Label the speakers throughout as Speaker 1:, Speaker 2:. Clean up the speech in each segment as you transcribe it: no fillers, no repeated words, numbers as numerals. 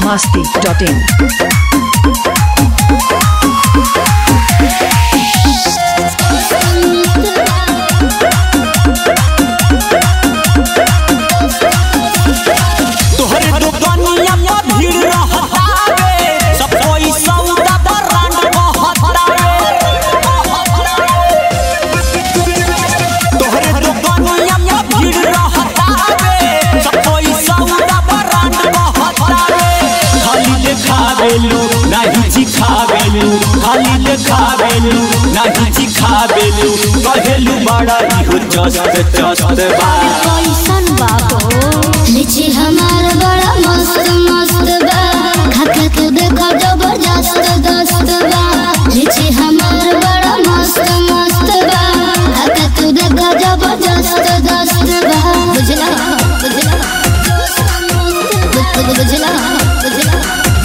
Speaker 1: biharmasti.in
Speaker 2: खाली देखावेलू नहीं चिखावेलू कहेलू बड़ा इहो चस्त चस्त बा
Speaker 3: कैसन बाबो लीची हमार बड़ा मस्त मस्त बा खा के देखो जबरदस्त दस्त बा लीची हमार बड़ा मस्त मस्त बा खा के देखो जबरदस्त दस्त बा बुझला बुझला बुझला बुझला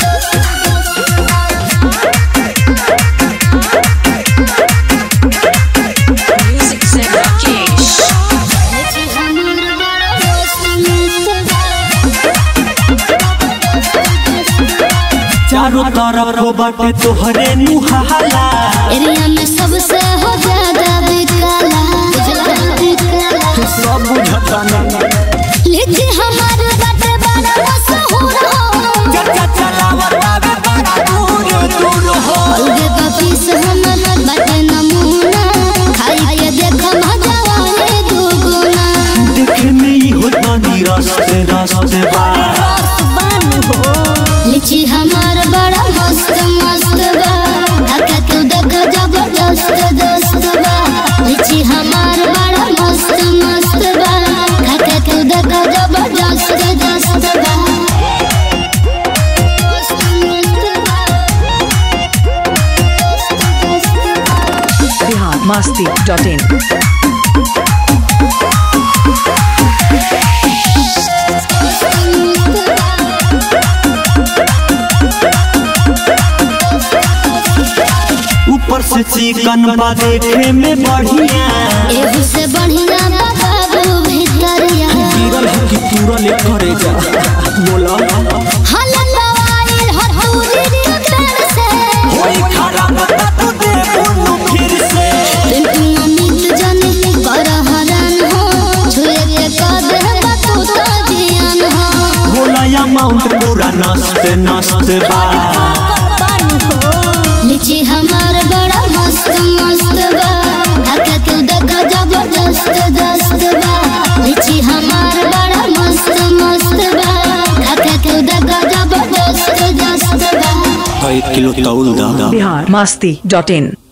Speaker 2: चारों तरफ बाटे तोहरे नुहाला
Speaker 3: एरिया में सबसे हो ज्यादा बिकाला
Speaker 2: सब बुझता नहीं
Speaker 3: लीची हमार बाटे बड़ा मशहूर हो
Speaker 2: चर्चा चलावत आवे बड़ा दूर दूर हो
Speaker 3: उगे पपीस हमर बाटे नमूना खाई के देख मजा आवे दुगुना
Speaker 2: देखे में ही होता नी रास्ते रास्ते बा
Speaker 3: लीची हमार बड़ा मस्त मस्त बा धक्का के देख जबरदस्त दस्त बा लीची हमार बड़ा मस्त मस्त बा धक्का के देख जबरदस्त दस्त बा
Speaker 1: biharmasti.in
Speaker 2: ऊपर से चिकन बा देखे में बढ़िया
Speaker 3: एहू से बढ़िया बाबू भितरिया
Speaker 2: गिरल है कि तुरल करे जा बोला
Speaker 3: हलवाई हथौड़ी के पेड़ से
Speaker 2: होई खराब तू दे बुनु फिर से
Speaker 3: तुम अमित जाने कर हरान हो छुए के कदे बातू तो जियान हो
Speaker 2: बोला या माउंट पूरा नस्त नस्त बा
Speaker 3: लीची हमार बड़ा मस्त मस्त बा धक्का के देखा जबरदस्त दस्त बा लीची हमार बड़ा मस्त मस्त बा धक्का के देखा जबरदस्त दस्त बा
Speaker 2: 1 किलो तौल दा
Speaker 1: biharmasti.in